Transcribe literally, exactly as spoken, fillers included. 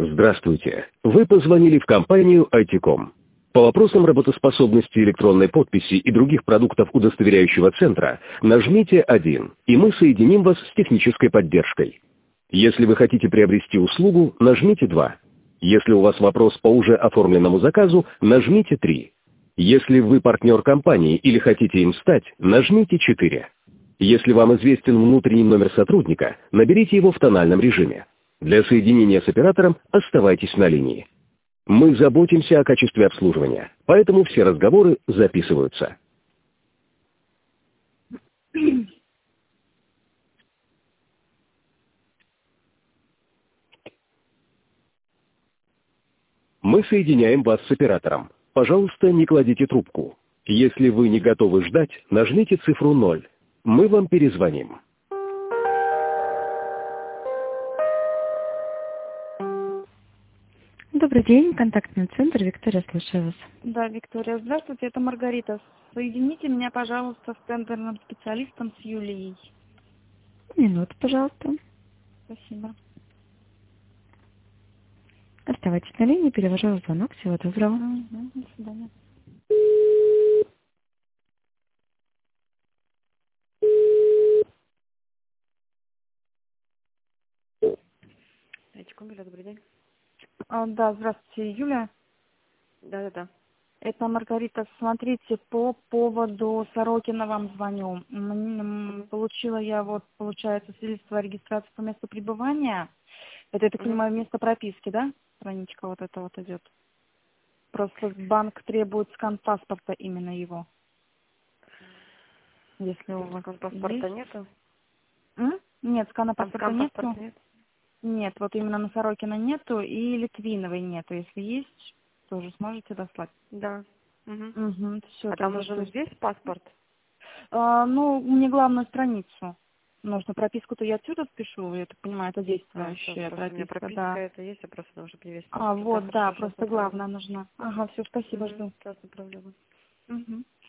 Здравствуйте. Вы позвонили в компанию ай ти ком. По вопросам работоспособности электронной подписи и других продуктов удостоверяющего центра нажмите один, и мы соединим вас с технической поддержкой. Если вы хотите приобрести услугу, нажмите два. Если у вас вопрос по уже оформленному заказу, нажмите три. Если вы партнер компании или хотите им стать, нажмите четыре. Если вам известен внутренний номер сотрудника, наберите его в тональном режиме. Для соединения с оператором оставайтесь на линии. Мы заботимся о качестве обслуживания, поэтому все разговоры записываются. Мы соединяем вас с оператором. Пожалуйста, не кладите трубку. Если вы не готовы ждать, нажмите цифру ноль. Мы вам перезвоним. Добрый день, контактный центр, Виктория, слушаю вас. Да, Виктория, здравствуйте, это Маргарита. Соедините меня, пожалуйста, с тендерным специалистом, с Юлией. Минуту, пожалуйста. Спасибо. Оставайтесь на линии, перевожу звонок. Всего доброго. Угу, до свидания. Юля, добрый день. А, да, здравствуйте, Юля. Да-да-да. Это Маргарита. Смотрите, по поводу Сорокина вам звоню. М, Получила я, вот, получается, свидетельство о регистрации по месту пребывания. Это, я так понимаю, место прописки, да? Страничка вот эта вот идет. Просто банк требует скан паспорта именно его. Если у вас Скан паспорта есть. нету? М? Нет, скана Там паспорта скан нету. паспорта нет? Нет, вот именно на Сорокина нету и Литвиновой нету. Если есть, тоже сможете дослать. Да. Угу. Угу, все. А там нужен весь паспорт? А, ну, мне главную страницу нужно. Прописку-то я отсюда спешу, я так понимаю, это действующая А, прописка, прописка да. это есть, я просто нужно привести. А, вот, да, хорошо, просто главная нужна. Ага, все, спасибо, угу. жду. Сейчас направлю. Угу.